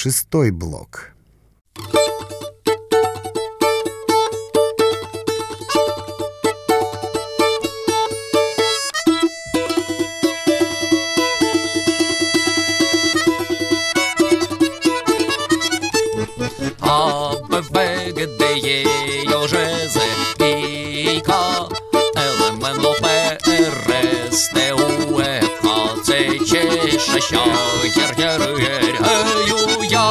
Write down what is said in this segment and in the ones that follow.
6 блок. А, Б, В, Г, Д, Е, Й, Ж, З, І, К, Л, М, Н, О, П, Р, С, Т, У, Ф, Х, Ц, Ч, Ш, Щ, Й, Р, Г, Г, Ю, Я,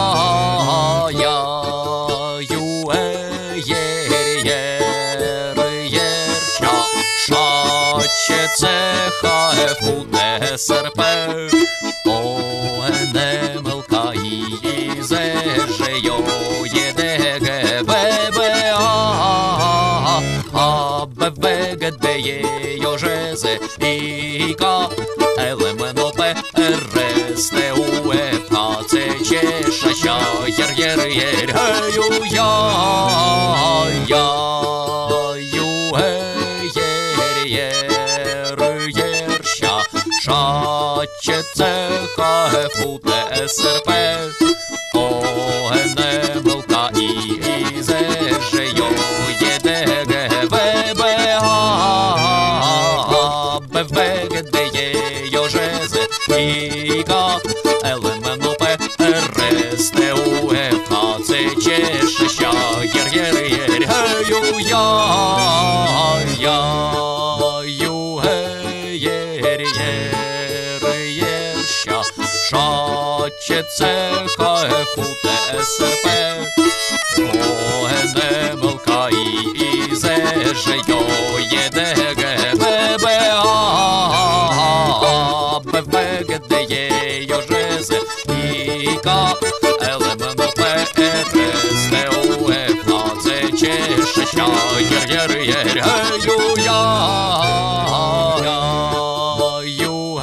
Ю, Є, Р, Щ, Ч, Ц, Х, Ф, У, Д, С, Р, П, О, Н, М, Л, К, І, З, Ж, Й, Є, Д, Г, В, Б, А, Б, В, Г, Д, Є, Й, Ж, З, І, К, Л, М, Н, О, П, Р, С, Т, У, Ф, Х, Ц, Ч, Ш, Щ, Й, Р, Г, Г, Ю, Я, Ю, Є, Щ, Ш, Ч, Ц, Х, Ф, У, Д, С, Р, П, О, Н, М, Л, К, І, З, Ж, Й, Є, Д, Г, В, Б, А, Б, В, Г, Д, Є, Й, Ж, З, І, К, Л, М, Н, О, П, Р, С, Т, У, Ф, Х, Ц, Ч, Ш, Щ, Й, Р, Г, Ю, Я, Ю, Є, Щ, Ш, Ч, Ц, Х, Ф, У, Д, С, Р, П, О, Н, М, Л, К, І, З, Ж, Й, Є, Д, Г, В, Б, А, Б, В, Г, Д, Є, Й, Ж, З, І, К, Л, М, Н, О, П, Р, С, Т, У, Ф, Х, Ц, Ч, Ш, Щ, Й, Р, Г, Ю, Я, Ю,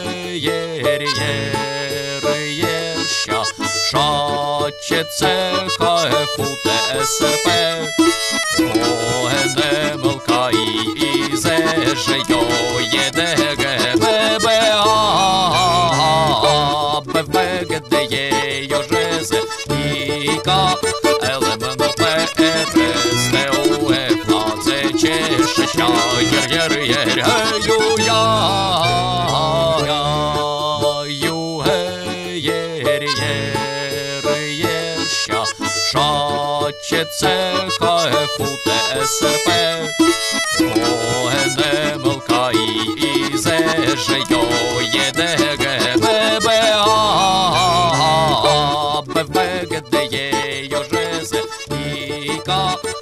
Є, Щ, Ш, Ч, Ц, Х, Ф, У, Д, С, Р, П, О, Н, М, Л, К, І, З, Ж, Й, Є, Д, Г, В, Б, А, Б, В, Г, Д, Є, Й, Ж, З, І, К, Л, М, Н, О, П, Р, С, Т, У, Ф, Х, Ц, Ч, Ш, Щ, Й, Р, Г, Ю, Я, Ю, Є, Щ, Ш, Ч, Ц, Х, Ф, У, Д, С, Р, П, О, Н, М, Л, К, І, З, Ж, Й, Є, Д, Г, В, Б, А, Б, В, Г, Д, Є, Й, Ж, З, І, К,